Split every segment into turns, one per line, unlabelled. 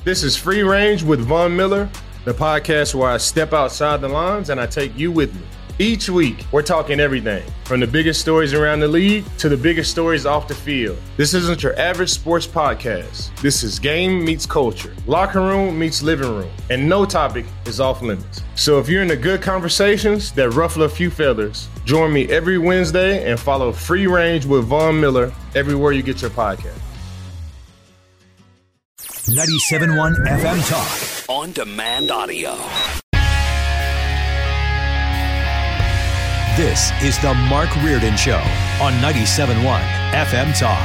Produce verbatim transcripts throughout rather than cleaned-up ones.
This is Free Range with Von Miller, the podcast where I step outside the lines and I take you with me. Each week, we're talking everything from the biggest stories around the league to the biggest stories off the field. This isn't your average sports podcast. This is game meets culture, locker room meets living room, and no topic is off limits. So if you're into good conversations that ruffle a few feathers, join me every Wednesday and follow Free Range with Von Miller everywhere you get your podcast.
ninety-seven point one F M Talk.
On demand audio.
This is the Mark Reardon Show on ninety-seven point one F M Talk.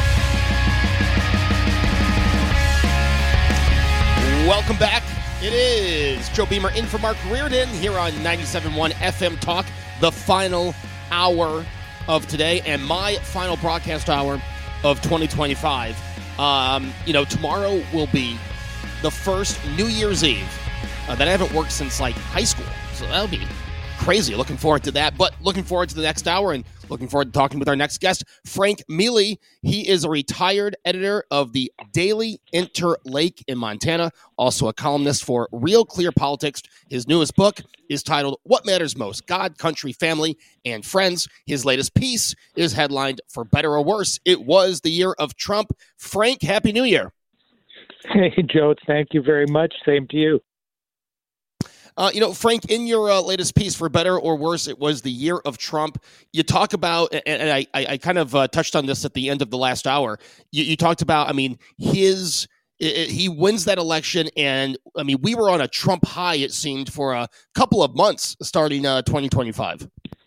Welcome back. It is Joe Beamer in for Mark Reardon here on ninety-seven point one F M Talk, the final hour of today and my final broadcast hour of twenty twenty-five. Um, you know, tomorrow will be the first New Year's Eve uh, that I haven't worked since, like, high school. So that'll be crazy. Looking forward to that. But looking forward to the next hour and looking forward to talking with our next guest, Frank Mealy. He is a retired editor of the Daily Interlake in Montana, also a columnist for Real Clear Politics. His newest book is titled What Matters Most? God, Country, Family, and Friends. His latest piece is headlined For Better or Worse, It Was the Year of Trump. Frank, Happy New Year.
Hey, Joe. Thank you very much. Same to you.
Uh, you know, Frank, in your uh, latest piece, For Better or Worse, It Was the Year of Trump, you talk about, and, and I, I kind of uh, touched on this at the end of the last hour, you, you talked about, I mean, his, it, he wins that election, and, I mean, we were on a Trump high, it seemed, for a couple of months starting uh, twenty twenty-five.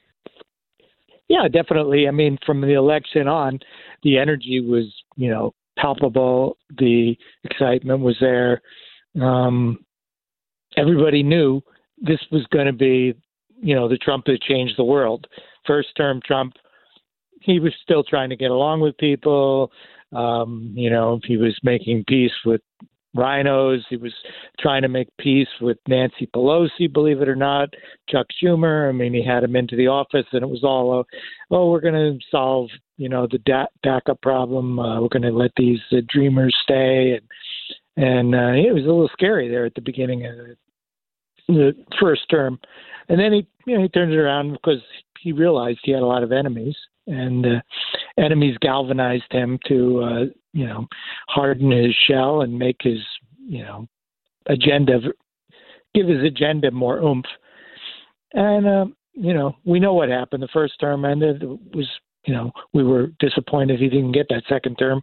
Yeah, definitely. I mean, from the election on, the energy was, you know, palpable. The excitement was there. Um Everybody knew this was going to be, you know, the Trump that changed the world. First term Trump, he was still trying to get along with people. Um, you know, he was making peace with rhinos. He was trying to make peace with Nancy Pelosi, believe it or not, Chuck Schumer. I mean, he had him into the office and it was all, uh, oh, we're going to solve, you know, the da- DACA problem. Uh, we're going to let these uh, dreamers stay. And, and uh, it was a little scary there at the beginning of the the first term. And then he, you know, he turned it around because he realized he had a lot of enemies, and uh, enemies galvanized him to, uh, you know, harden his shell and make his, you know, agenda, give his agenda more oomph. And, uh, you know, we know what happened. The first term ended. It was, you know, we were disappointed he didn't get that second term.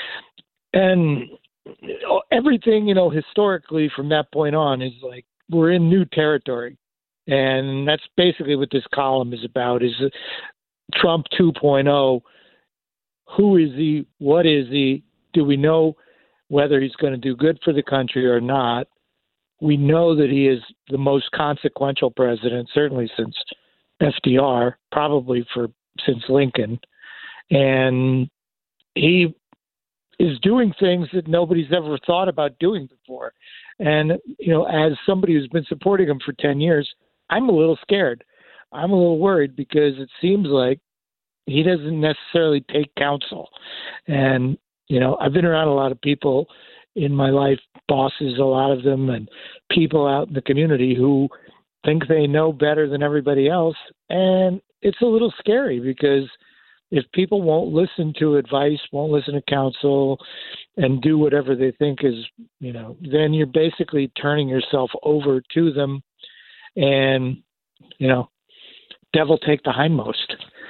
And everything, you know, historically from that point on is like, we're in new territory. And that's basically what this column is about, is Trump two point oh. Who is he? What is he? Do we know whether he's going to do good for the country or not? We know that he is the most consequential president, certainly since F D R, probably for since Lincoln. And he is doing things that nobody's ever thought about doing before. And, you know, as somebody who's been supporting him for ten years, I'm a little scared. I'm a little worried because it seems like he doesn't necessarily take counsel. And, you know, I've been around a lot of people in my life, bosses, a lot of them, and people out in the community who think they know better than everybody else. And it's a little scary because if people won't listen to advice, won't listen to counsel, and do whatever they think is, you know, then you're basically turning yourself over to them, and, you know, devil take the hindmost.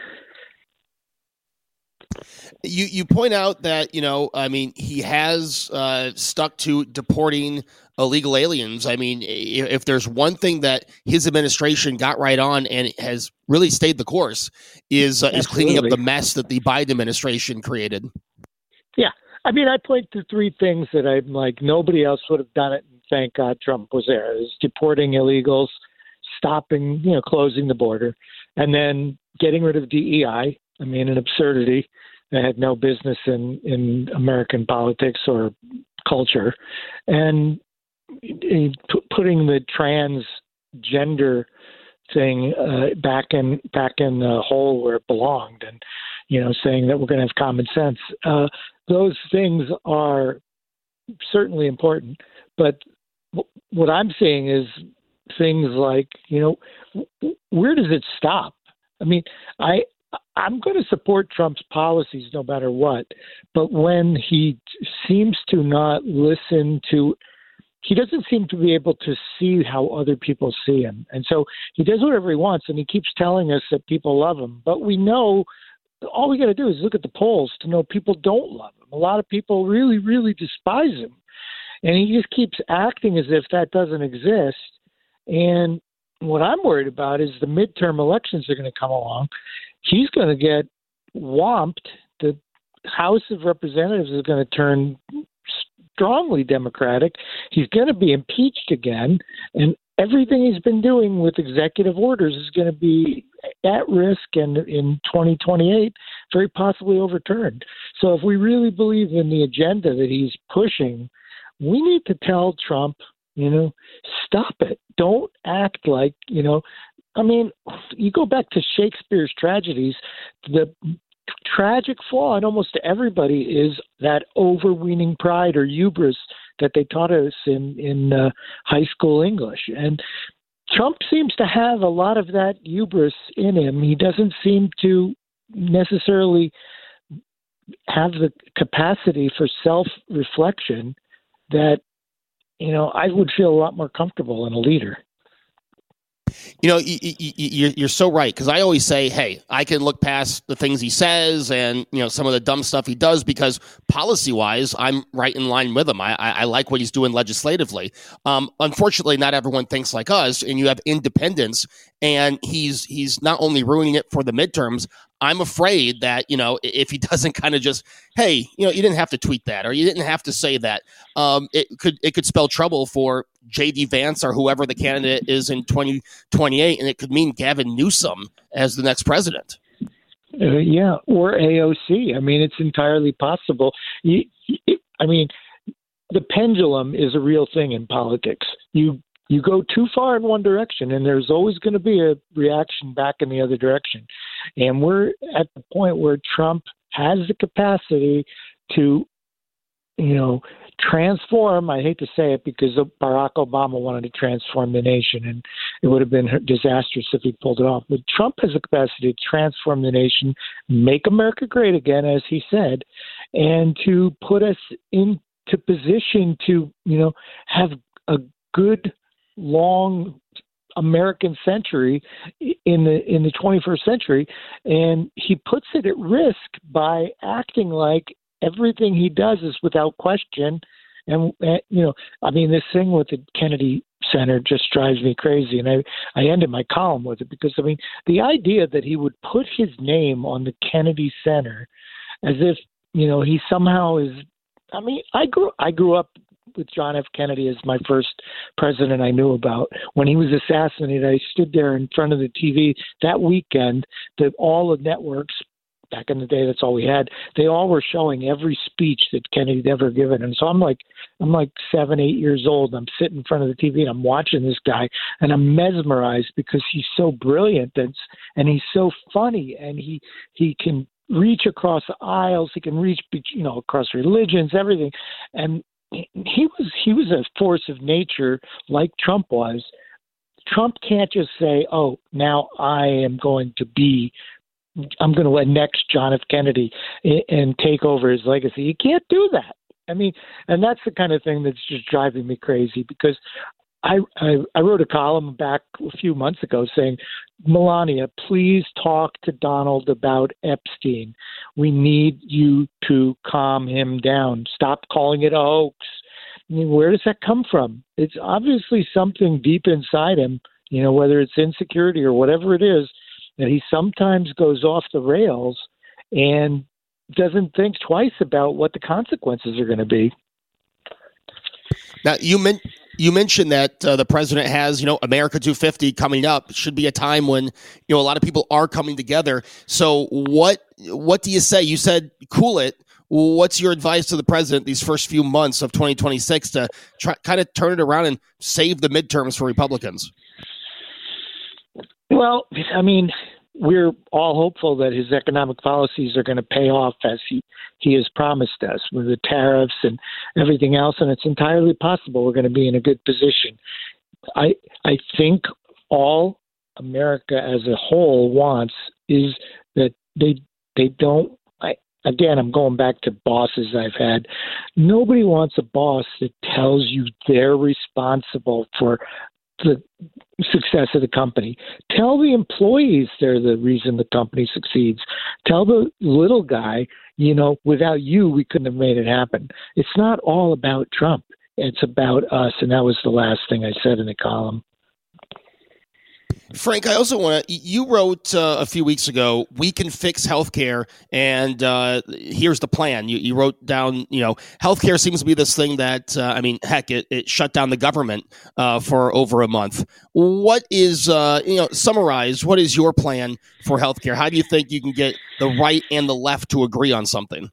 You you point out that, you know, I mean, he has uh, stuck to deporting illegal aliens. I mean, if there's one thing that his administration got right on and has really stayed the course is uh, is cleaning up the mess that the Biden administration created.
Yeah. I mean, I point to three things that I'm like, nobody else would have done it. And thank God Trump was there. Is deporting illegals, stopping, you know, closing the border, and then getting rid of D E I. I mean, an absurdity that had no business in, in American politics or culture. And p- putting the transgender thing uh, back in back in the hole where it belonged, and, you know, saying that we're going to have common sense. Uh, those things are certainly important. But w- what I'm saying is things like, you know, w- where does it stop? I mean, I, I'm going to support Trump's policies no matter what. But when he seems to not listen to, he doesn't seem to be able to see how other people see him. And so he does whatever he wants, and he keeps telling us that people love him. But we know, all we got to do is look at the polls to know people don't love him. A lot of people really, really despise him. And he just keeps acting as if that doesn't exist. And what I'm worried about is the midterm elections are going to come along. He's going to get whomped. The House of Representatives is going to turn strongly Democratic. He's going to be impeached again. And everything he's been doing with executive orders is going to be at risk and in twenty twenty-eight, very possibly overturned. So if we really believe in the agenda that he's pushing, we need to tell Trump, you know, stop it. Don't act like, you know, I mean, you go back to Shakespeare's tragedies, the tragic flaw in almost everybody is that overweening pride or hubris that they taught us in, in uh, high school English. And Trump seems to have a lot of that hubris in him. He doesn't seem to necessarily have the capacity for self-reflection that, you know, I would feel a lot more comfortable in a leader.
You know, you're so right, because I always say, hey, I can look past the things he says and, you know, some of the dumb stuff he does because policy-wise, I'm right in line with him. I, I like what he's doing legislatively. Um, unfortunately, not everyone thinks like us, and you have independents, and he's he's not only ruining it for the midterms, I'm afraid that, you know, if he doesn't kind of just, hey, you know, you didn't have to tweet that or you didn't have to say that, um, it could it could spell trouble for J D Vance or whoever the candidate is in twenty twenty-eight, and it could mean Gavin Newsom as the next president.
Uh, yeah, or A O C. I mean, it's entirely possible. You, it, I mean, the pendulum is a real thing in politics. You you go too far in one direction, and there's always going to be a reaction back in the other direction. And we're at the point where Trump has the capacity to, you know, transform. I hate to say it because Barack Obama wanted to transform the nation, and it would have been disastrous if he pulled it off. But Trump has the capacity to transform the nation, make America great again, as he said, and to put us into position to, you know, have a good, long American century in the in the twenty-first century. And he puts it at risk by acting like everything he does is without question. And, uh, you know, I mean, this thing with the Kennedy Center just drives me crazy. And I, I ended my column with it because, I mean, the idea that he would put his name on the Kennedy Center as if, you know, he somehow is, I mean, I grew, I grew up with John F. Kennedy as my first president I knew about. When he was assassinated, I stood there in front of the T V that weekend that all the networks, back in the day, that's all we had, they all were showing every speech that Kennedy had ever given. And so I'm like, I'm like seven, eight years old. I'm sitting in front of the T V and I'm watching this guy and I'm mesmerized because he's so brilliant and, and he's so funny and he, he can reach across the aisles. He can reach, you know, across religions, everything. And he was, he was a force of nature like Trump was. Trump can't just say, oh, now I am going to be I'm going to annex John F. Kennedy and take over his legacy. You can't do that. I mean, and that's the kind of thing that's just driving me crazy because I, I, I wrote a column back a few months ago saying, Melania, please talk to Donald about Epstein. We need you to calm him down. Stop calling it a hoax. I mean, where does that come from? It's obviously something deep inside him, you know, whether it's insecurity or whatever it is, that he sometimes goes off the rails and doesn't think twice about what the consequences are going to be.
Now, you men- you mentioned that uh, the president has, you know, America two fifty coming up. It should be a time when, you know, a lot of people are coming together. So what what do you say? You said cool it. What's your advice to the president these first few months of twenty twenty-six to try kind of turn it around and save the midterms for Republicans?
Well, I mean, we're all hopeful that his economic policies are going to pay off as he, he has promised us with the tariffs and everything else. And it's entirely possible we're going to be in a good position. I I think all America as a whole wants is that they they don't. I, again, I'm going back to bosses I've had. Nobody wants a boss that tells you they're responsible for the success of the company. Tell the employees they're the reason the company succeeds. Tell the little guy, you know, without you, we couldn't have made it happen. It's not all about Trump. It's about us. And that was the last thing I said in the column.
Frank, I also want to, you wrote uh, a few weeks ago, we can fix healthcare, and uh, here's the plan. You, you wrote down, you know, healthcare seems to be this thing that, uh, I mean, heck, it, it shut down the government uh, for over a month. What is, uh, you know, summarize, what is your plan for healthcare? How do you think you can get the right and the left to agree on something?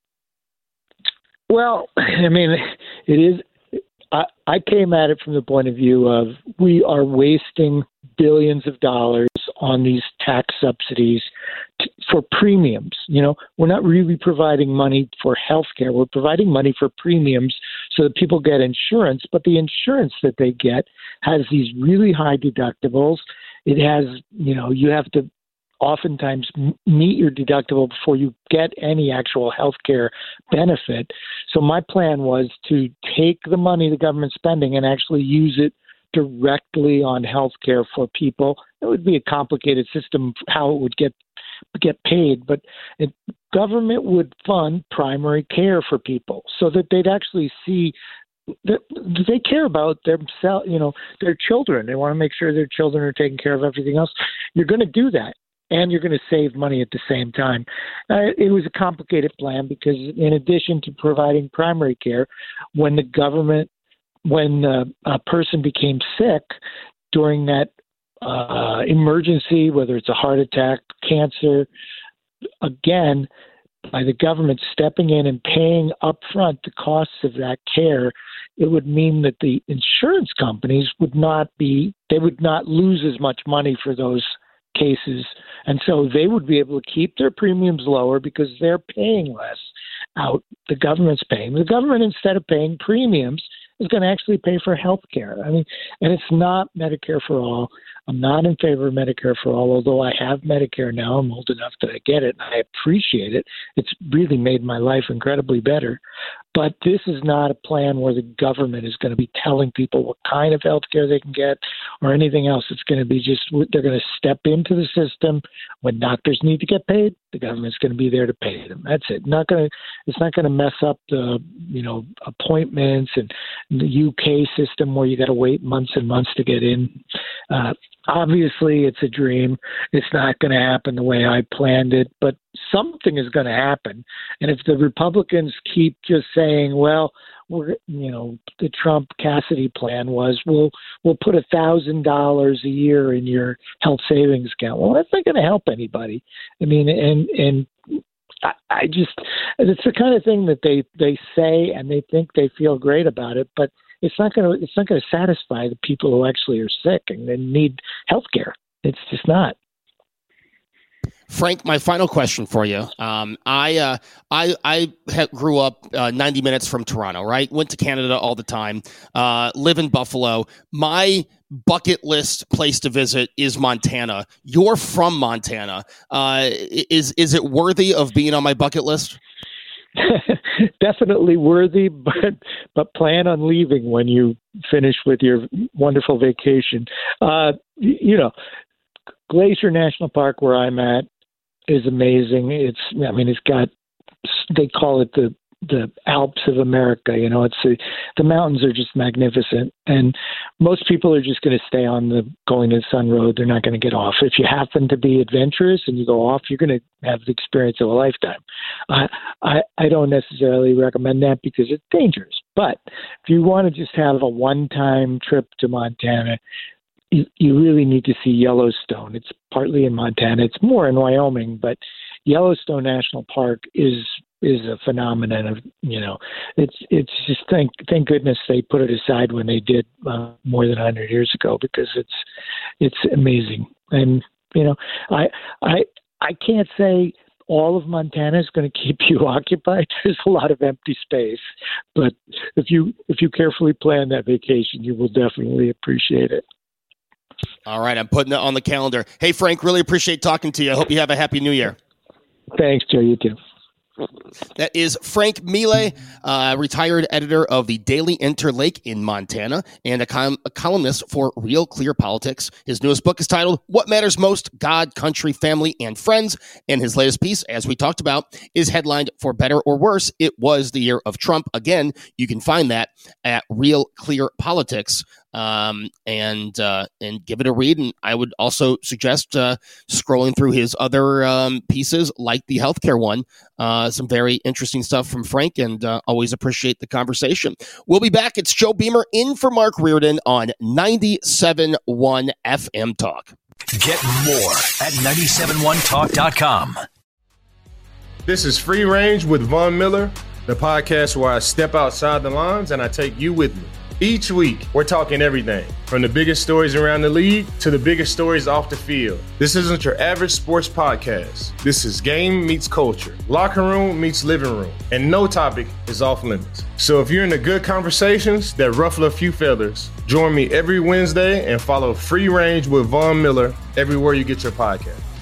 Well, I mean, it is, I, I came at it from the point of view of we are wasting billions of dollars on these tax subsidies t- for premiums. You know, we're not really providing money for health care. We're providing money for premiums so that people get insurance, but the insurance that they get has these really high deductibles. It has, you know, you have to oftentimes m- meet your deductible before you get any actual health care benefit. So my plan was to take the money the government's spending and actually use it directly on health care for people. It would be a complicated system how it would get get paid, but it, government would fund primary care for people so that they'd actually see that they care about themselves, you know, their children. They want to make sure their children are taken care of, everything else. You're going to do that, and you're going to save money at the same time. Uh, it was a complicated plan because in addition to providing primary care, when the government when uh, a person became sick during that uh, emergency, whether it's a heart attack, cancer, again, by the government stepping in and paying upfront the costs of that care, it would mean that the insurance companies would not be, they would not lose as much money for those cases. And so they would be able to keep their premiums lower because they're paying less out. The government's paying. The government, instead of paying premiums, is going to actually pay for health care. I mean, and it's not Medicare for all. I'm not in favor of Medicare for all, although I have Medicare now. I'm old enough that I get it. And I appreciate it. It's really made my life incredibly better. But this is not a plan where the government is going to be telling people what kind of health care they can get or anything else. It's going to be just, they're going to step into the system. When doctors need to get paid, the government's going to be there to pay them. That's it. Not going to, it's not going to mess up the, you know, appointments and the U K system where you got to wait months and months to get in. Uh, obviously, it's a dream. It's not going to happen the way I planned it, but something is going to happen. And if the Republicans keep just saying, well, we're, you know, the Trump Cassidy plan was, we'll, we'll put a thousand dollars a year in your health savings account. Well, that's not going to help anybody. I mean, and, and I, I just, it's the kind of thing that they, they say, and they think they feel great about it, but it's not going to, it's not going to satisfy the people who actually are sick and they need health care. It's just not.
Frank, my final question for you. Um, I uh, I I ha- grew up uh, ninety minutes from Toronto, right? Went to Canada all the time. Uh, live in Buffalo. My bucket list place to visit is Montana. You're from Montana. Uh, is is it worthy of being on my bucket list?
Definitely worthy, but but plan on leaving when you finish with your wonderful vacation. Uh, you know, Glacier National Park, where I'm at, is amazing. It's, I mean, it's got, they call it the the Alps of America. You know, it's a, the mountains are just magnificent, and most people are just going to stay on the going to the Sun Road. They're not going to get off. If you happen to be adventurous and you go off, you're going to have the experience of a lifetime. I I, I don't necessarily recommend that because it's dangerous. But if you want to just have a one-time trip to Montana, You, you really need to see Yellowstone. It's partly in Montana. It's more in Wyoming, but Yellowstone National Park is is a phenomenon of, you know, it's it's just thank thank goodness they put it aside when they did uh, more than one hundred years ago, because it's it's amazing. And You know, I I I can't say all of Montana is going to keep you occupied. There's a lot of empty space, but if you if you carefully plan that vacation, you will definitely appreciate it.
All right, I'm putting it on the calendar. Hey, Frank, really appreciate talking to you. I hope you have a happy New Year.
Thanks, Joe. You too.
That is Frank Miele, uh, retired editor of the Daily Interlake in Montana and a, com- a columnist for Real Clear Politics. His newest book is titled What Matters Most, God, Country, Family, and Friends. And his latest piece, as we talked about, is headlined For Better or Worse, It Was the Year of Trump. Again, you can find that at Real Clear Politics. Um, and uh, and give it a read. And I would also suggest uh, scrolling through his other um, pieces, like the healthcare one. Uh, some very interesting stuff from Frank, and uh, always appreciate the conversation. We'll be back. It's Joe Beamer in for Mark Reardon on ninety-seven point one F M Talk.
Get more at ninety-seven one talk dot com.
This is Free Range with Von Miller, the podcast where I step outside the lines and I take you with me. Each week, we're talking everything from the biggest stories around the league to the biggest stories off the field. This isn't your average sports podcast. This is game meets culture, locker room meets living room, and no topic is off limits. So if you're into good conversations that ruffle a few feathers, join me every Wednesday and follow Free Range with Von Miller everywhere you get your podcast.